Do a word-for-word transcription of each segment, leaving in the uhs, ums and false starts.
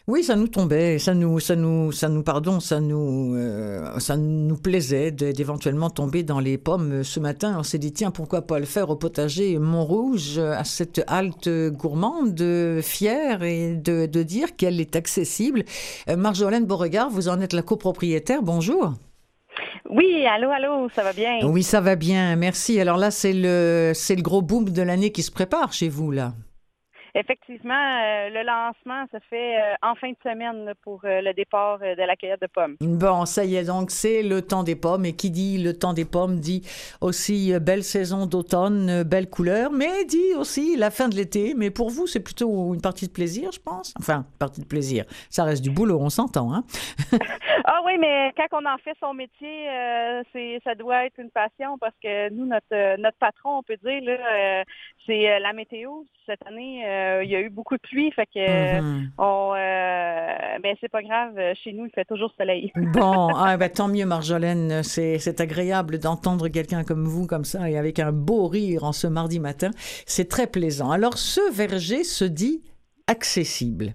Oui, ça nous tombait, ça nous, ça nous, ça nous, pardon, ça nous, euh, ça nous plaisait de- d'éventuellement tomber dans les pommes ce matin. On s'est dit, tiens, pourquoi pas le faire au potager Montrouge, à cette halte gourmande, fière, et de, de dire qu'elle est accessible. Euh, Marjolaine Beauregard, vous en êtes la copropriétaire. Bonjour. Oui, allô, allô, ça va bien? Oui, ça va bien, merci. Alors là, c'est le, c'est le gros boom de l'année qui se prépare chez vous, là. Effectivement, euh, le lancement se fait euh, en fin de semaine là, pour euh, le départ euh, de la cueillette de pommes. Bon, ça y est, donc c'est le temps des pommes. Et qui dit le temps des pommes dit aussi euh, belle saison d'automne, euh, belle couleur, mais dit aussi la fin de l'été. Mais pour vous, c'est plutôt une partie de plaisir, je pense. Enfin, partie de plaisir. Ça reste du boulot, on s'entend, hein? Ah oui, mais quand on en fait son métier, euh, c'est ça doit être une passion parce que nous, notre euh, notre patron, on peut dire, là, euh, c'est euh, la météo. Cette année, euh, il y a eu beaucoup de pluie, fait que euh, Mhm. on euh, ben c'est pas grave, chez nous, il fait toujours soleil. Bon, ah, ben, tant mieux, Marjolaine. C'est, c'est agréable d'entendre quelqu'un comme vous, comme ça, et avec un beau rire en ce mardi matin. C'est très plaisant. Alors, ce verger se dit accessible.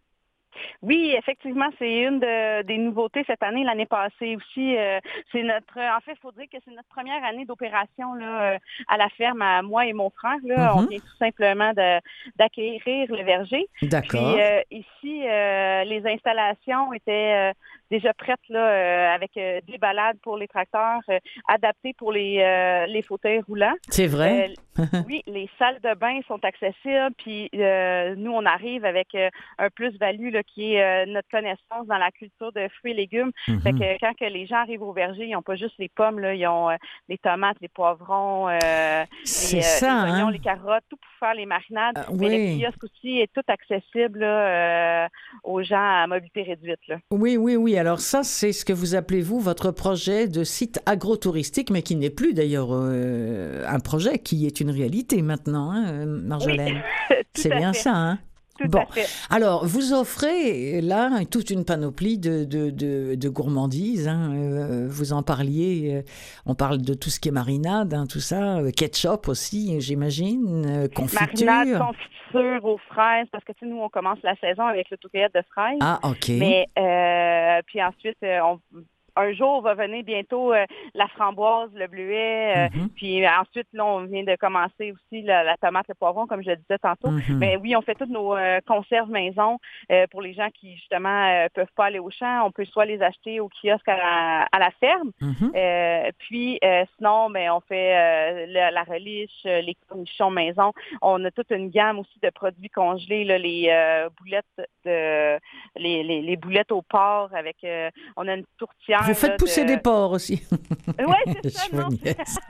Oui, effectivement, c'est une de- des nouveautés cette année. L'année passée aussi, euh, c'est notre. En fait, il faut dire que c'est notre première année d'opération là euh, à la ferme, à moi et mon frère. Là, on Mhm. vient tout simplement de- d'acquérir le verger. Puis D'accord. euh, ici, euh, les installations étaient euh, déjà prêtes là euh, avec euh, des balades pour les tracteurs, euh, adaptées pour les euh, les fauteuils roulants. C'est vrai? Euh, oui, les salles de bain sont accessibles. Puis euh, nous, on arrive avec euh, un plus-value là, qui est euh, notre connaissance dans la culture de fruits et légumes. Fait Mhm. que quand que les gens arrivent au verger, ils n'ont pas juste les pommes, là, ils ont euh, les tomates, les poivrons, euh, C'est les, euh, ça, les oignons, hein? les carottes, tout pour faire les marinades. Euh, Mais le oui. kiosque aussi est tout accessible là, euh, aux gens à mobilité réduite. Là. Oui, oui, oui. Alors ça, c'est ce que vous appelez, vous, votre projet de site agro-touristique, mais qui n'est plus d'ailleurs euh, un projet, qui est une réalité maintenant, hein, euh, Oui, Marjolaine. tout C'est à bien fait, ça, hein? tout Bon, à fait. alors vous offrez là toute une panoplie de, de, de, de gourmandises. Hein. Euh, vous en parliez, euh, on parle de tout ce qui est marinade, hein, tout ça, euh, ketchup aussi, j'imagine, euh, Marinade, confiture. confiture aux fraises, parce que tu sais, nous, on commence la saison avec l'autocueillette de fraises. Ah, ok. Mais euh, puis ensuite, euh, on un jour va venir bientôt euh, la framboise, le bleuet, euh, Mhm, puis ensuite, là, on vient de commencer aussi la, la tomate, le poivron, comme je le disais tantôt. mhm. Mais oui, on fait toutes nos euh, conserves maison euh, pour les gens qui, justement, euh, peuvent pas aller au champ. On peut soit les acheter au kiosque à la, à la ferme, Mhm. euh, puis euh, sinon, ben, on fait euh, la, la reliche, euh, les cornichons maison. On a toute une gamme aussi de produits congelés, là, les euh, boulettes de les, les, les boulettes au porc avec euh, on a une Vous tourtière faites là pousser des de porcs aussi. ouais, c'est ça, Je vous non? niaise.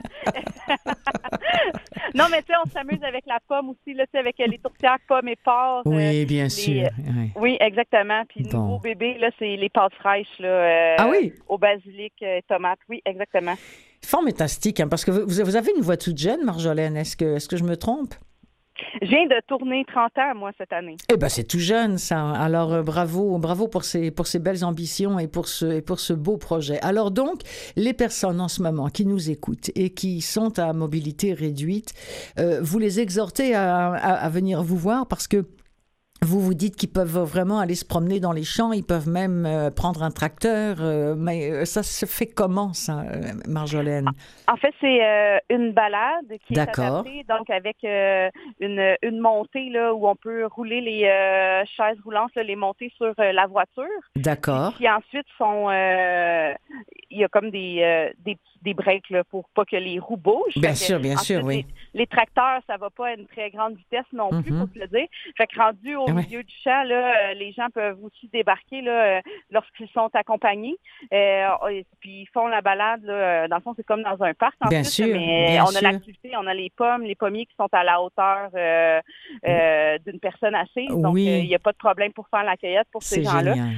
Non, mais tu sais, on s'amuse avec la pomme aussi, là, tu sais, avec euh, les tourtières pommes et porc, euh, Oui, bien les sûr. Oui. oui, exactement. Puis le nouveau Bon. bébé, là, c'est les pâtes fraîches là, Ah euh, oui, au basilic, euh, tomate. Oui, exactement. fantastique, hein, parce que vous, vous avez une voix toute jeune, Marjolaine. Est-ce que, est-ce que je me trompe? Je viens de tourner trente ans, moi, cette année. Eh ben, c'est tout jeune, ça. Alors, euh, bravo, bravo pour ces, pour ces belles ambitions et pour ce, et pour ce beau projet. Alors donc, les personnes en ce moment qui nous écoutent et qui sont à mobilité réduite, euh, vous les exhortez à, à, à venir vous voir parce que vous vous dites qu'ils peuvent vraiment aller se promener dans les champs, ils peuvent même euh, prendre un tracteur, euh, mais euh, ça se fait comment, ça, euh, Marjolaine? En fait, c'est euh, une balade qui est D'accord, adaptée, donc avec euh, une, une montée là où on peut rouler les euh, chaises roulantes, là, les monter sur euh, la voiture, puis d'accord. qui ensuite sont, euh, il y a comme des euh, des, des breaks là, pour pas que les roues bougent. Fait Bien que sûr, bien sûr, ensuite oui. les, les tracteurs, ça va pas à une très grande vitesse non plus, faut Mhm. se le dire. Fait que rendu au Oui, milieu du champ, là, euh, les gens peuvent aussi débarquer là euh, lorsqu'ils sont accompagnés. Euh, et puis ils font la balade là, euh, dans le fond c'est comme dans un parc en bien plus, là, sûr, mais bien on a sûr. l'activité, on a les pommes, les pommiers qui sont à la hauteur euh, euh, d'une personne assise, donc euh, il Oui, n'y a pas de problème pour faire la cueillette pour ces c'est gens-là. génial.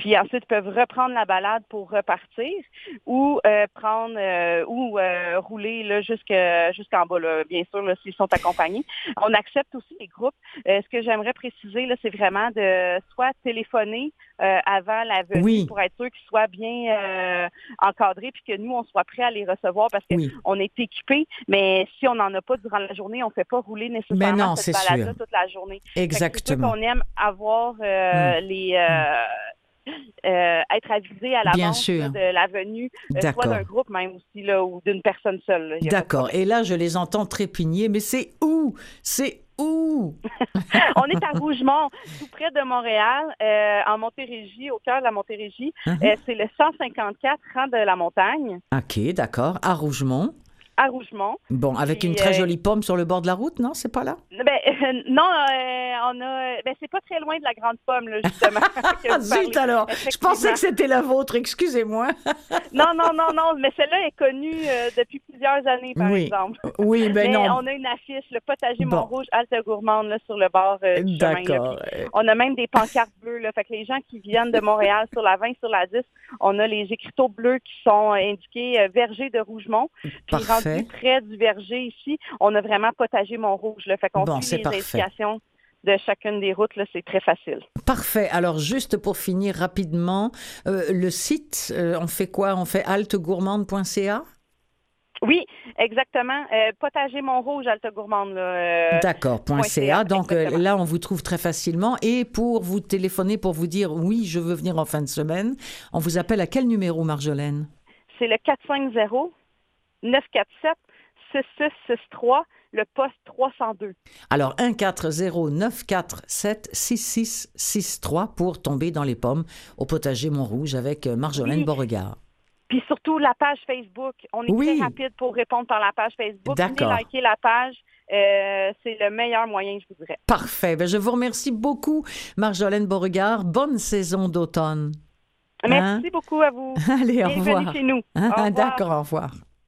Puis ensuite, ils peuvent reprendre la balade pour repartir ou euh, prendre euh, ou euh, rouler là, jusque, jusqu'en bas, là, bien sûr, là, s'ils sont accompagnés. On accepte aussi les groupes. Euh, ce que j'aimerais préciser, là, c'est vraiment de soit téléphoner euh, avant la venue Oui. pour être sûr qu'ils soient bien euh, encadrés puis que nous, on soit prêts à les recevoir parce qu'on oui. est équipés. Mais si on n'en a pas durant la journée, on ne fait pas rouler nécessairement mais non, cette balade-là toute la journée. Exactement. C'est sûr qu'on aime avoir euh, mm. les... Euh, euh, être avisé à l'avance là, de la venue, euh, soit d'un groupe même aussi, là, ou d'une personne seule. Là, d'accord. Et là, je les entends trépigner, mais c'est où? C'est où? On est à Rougemont, tout près de Montréal, euh, en Montérégie, au cœur de la Montérégie. Uh-huh. Euh, c'est le cent cinquante-quatre rang de la Montagne. OK, d'accord. À Rougemont. À Rougemont. Bon, avec Puis, une très euh, jolie pomme sur le bord de la route, non? C'est pas là? Ben, euh, non, euh, on a... Ben, c'est pas très loin de la Grande Pomme, là, justement. Zut alors! Je pensais que c'était la vôtre, excusez-moi. non, non, non, non, mais celle-là est connue euh, depuis plusieurs années, par oui. exemple. Oui, ben mais non. on a une affiche, le potager bon. Montrouge, halte gourmande, là, sur le bord euh, du chemin. D'accord. Là, on a même des pancartes bleues, là. Fait que les gens qui viennent de Montréal sur la vingt, sur la dix, on a les écriteaux bleus qui sont indiqués euh, verger de Rougemont. Puis parfait. rendu près du verger ici, on a vraiment potager Montrouge. Là. Fait qu'on bon, suit les parfait. indications de chacune des routes, là, c'est très facile. Parfait. Alors, juste pour finir rapidement, euh, le site, euh, on fait quoi? On fait halte gourmande point c a? Oui, exactement. Euh, potager Montrouge, halte gourmande. Euh, D'accord, .ca. Donc euh, là, on vous trouve très facilement. Et pour vous téléphoner, pour vous dire, oui, je veux venir en fin de semaine, on vous appelle à quel numéro, Marjolaine? C'est le quatre cinq zéro, neuf quatre sept, six six six trois, le poste trois cent deux. Alors, un quatre zéro neuf quatre sept six six six trois pour tomber dans les pommes au potager Montrouge avec Marjolaine oui. Beauregard. Puis surtout, la page Facebook. On est oui. très rapide pour répondre par la page Facebook. D'accord. Venez liker la page. Euh, c'est le meilleur moyen, je vous dirais. Parfait. Ben, je vous remercie beaucoup, Marjolaine Beauregard. Bonne saison d'automne. Merci hein? beaucoup à vous. Allez, au Bienvenue revoir. chez nous. Hein? D'accord, au revoir.